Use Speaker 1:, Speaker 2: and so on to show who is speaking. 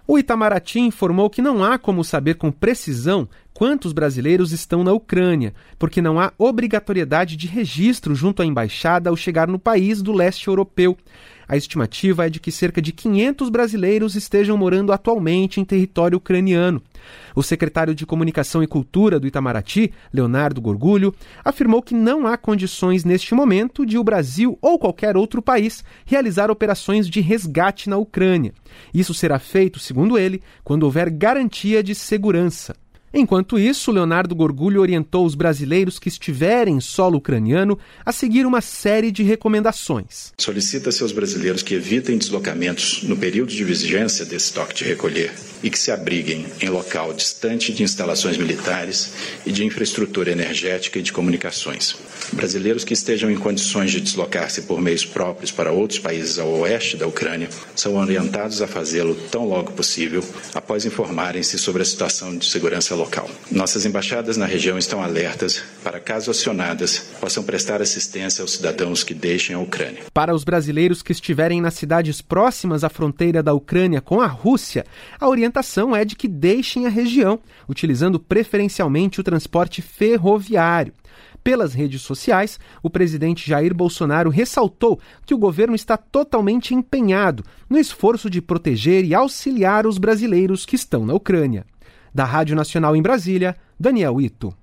Speaker 1: O Itamaraty informou que não há como saber com precisão quantos brasileiros estão na Ucrânia, porque não há obrigatoriedade de registro junto à embaixada ao chegar no país do leste europeu. A estimativa é de que cerca de 500 brasileiros estejam morando atualmente em território ucraniano. O secretário de Comunicação e Cultura do Itamaraty, Leonardo Gorgulho, afirmou que não há condições neste momento de o Brasil ou qualquer outro país realizar operações de resgate na Ucrânia. Isso será feito, segundo ele, quando houver garantia de segurança. Enquanto isso, Leonardo Gorgulho orientou os brasileiros que estiverem em solo ucraniano a seguir uma série de recomendações.
Speaker 2: Solicita-se aos brasileiros que evitem deslocamentos no período de vigência desse toque de recolher e que se abriguem em local distante de instalações militares e de infraestrutura energética e de comunicações. Brasileiros que estejam em condições de deslocar-se por meios próprios para outros países ao oeste da Ucrânia são orientados a fazê-lo tão logo possível, após informarem-se sobre a situação de segurança local. Nossas embaixadas na região estão alertas para, caso acionadas, possam prestar assistência aos cidadãos que deixem a Ucrânia.
Speaker 1: Para os brasileiros que estiverem nas cidades próximas à fronteira da Ucrânia com a Rússia, a orientação é de que deixem a região, utilizando preferencialmente o transporte ferroviário. Pelas redes sociais, o presidente Jair Bolsonaro ressaltou que o governo está totalmente empenhado no esforço de proteger e auxiliar os brasileiros que estão na Ucrânia. Da Rádio Nacional em Brasília, Daniel Ito.